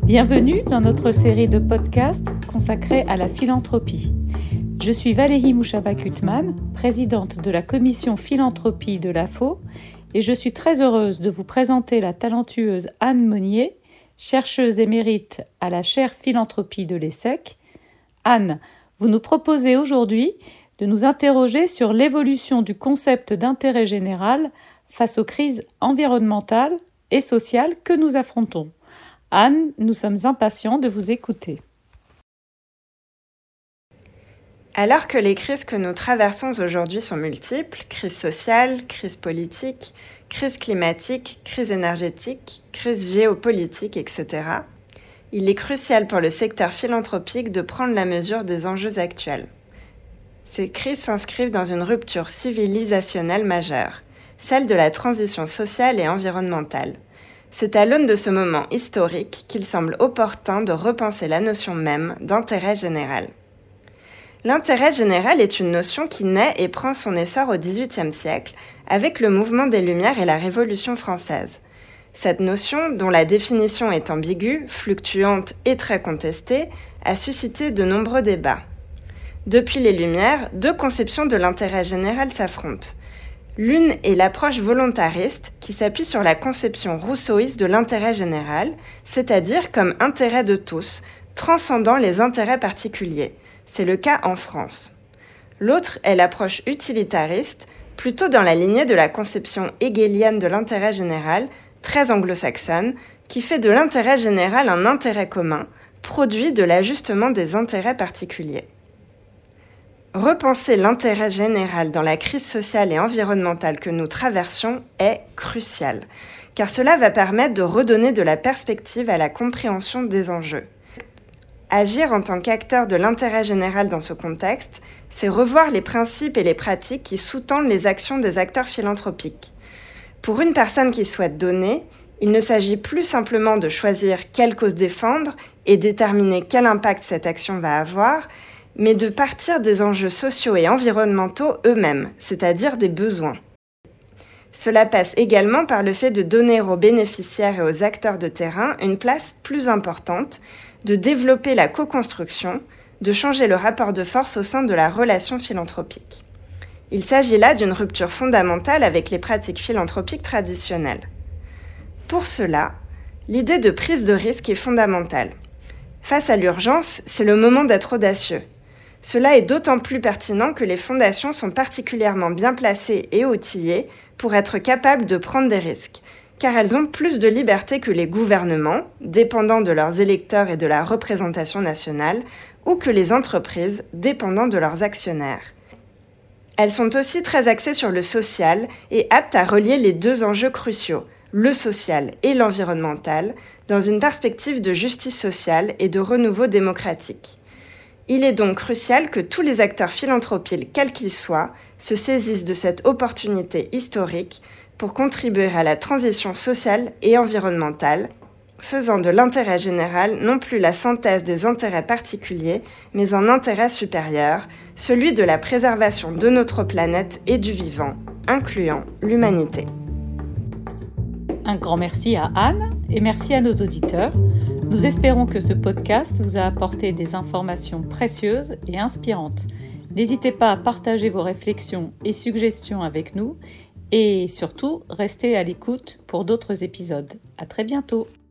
Bienvenue dans notre série de podcasts consacrée à la philanthropie. Je suis Valérie Mouchaba-Cutman, présidente de la commission philanthropie de l'AFO, et je suis très heureuse de vous présenter la talentueuse Anne Monnier, chercheuse émérite à la chaire philanthropie de l'ESSEC. Anne, vous nous proposez aujourd'hui de nous interroger sur l'évolution du concept d'intérêt général face aux crises environnementales et sociales que nous affrontons. Anne, nous sommes impatients de vous écouter. Alors que les crises que nous traversons aujourd'hui sont multiples, crise sociale, crise politique, crise climatique, crise énergétique, crise géopolitique, etc., il est crucial pour le secteur philanthropique de prendre la mesure des enjeux actuels. Ces crises s'inscrivent dans une rupture civilisationnelle majeure, celle de la transition sociale et environnementale. C'est à l'aune de ce moment historique qu'il semble opportun de repenser la notion même d'intérêt général. L'intérêt général est une notion qui naît et prend son essor au XVIIIe siècle avec le mouvement des Lumières et la Révolution française. Cette notion, dont la définition est ambiguë, fluctuante et très contestée, a suscité de nombreux débats. Depuis les Lumières, deux conceptions de l'intérêt général s'affrontent. L'une est l'approche volontariste qui s'appuie sur la conception rousseauiste de l'intérêt général, c'est-à-dire comme intérêt de tous, transcendant les intérêts particuliers. C'est le cas en France. L'autre est l'approche utilitariste, plutôt dans la lignée de la conception hegelienne de l'intérêt général, très anglo-saxonne, qui fait de l'intérêt général un intérêt commun, produit de l'ajustement des intérêts particuliers. Repenser l'intérêt général dans la crise sociale et environnementale que nous traversions est crucial, car cela va permettre de redonner de la perspective à la compréhension des enjeux. Agir en tant qu'acteur de l'intérêt général dans ce contexte, c'est revoir les principes et les pratiques qui sous-tendent les actions des acteurs philanthropiques. Pour une personne qui souhaite donner, il ne s'agit plus simplement de choisir quelle cause défendre et déterminer quel impact cette action va avoir, mais de partir des enjeux sociaux et environnementaux eux-mêmes, c'est-à-dire des besoins. Cela passe également par le fait de donner aux bénéficiaires et aux acteurs de terrain une place plus importante, de développer la co-construction, de changer le rapport de force au sein de la relation philanthropique. Il s'agit là d'une rupture fondamentale avec les pratiques philanthropiques traditionnelles. Pour cela, l'idée de prise de risque est fondamentale. Face à l'urgence, c'est le moment d'être audacieux. Cela est d'autant plus pertinent que les fondations sont particulièrement bien placées et outillées pour être capables de prendre des risques, car elles ont plus de liberté que les gouvernements, dépendant de leurs électeurs et de la représentation nationale, ou que les entreprises, dépendant de leurs actionnaires. Elles sont aussi très axées sur le social et aptes à relier les deux enjeux cruciaux, le social et l'environnemental, dans une perspective de justice sociale et de renouveau démocratique. Il est donc crucial que tous les acteurs philanthropiques, quels qu'ils soient, se saisissent de cette opportunité historique pour contribuer à la transition sociale et environnementale, faisant de l'intérêt général non plus la synthèse des intérêts particuliers, mais un intérêt supérieur, celui de la préservation de notre planète et du vivant, incluant l'humanité. Un grand merci à Anne et merci à nos auditeurs. Nous espérons que ce podcast vous a apporté des informations précieuses et inspirantes. N'hésitez pas à partager vos réflexions et suggestions avec nous et surtout, restez à l'écoute pour d'autres épisodes. À très bientôt.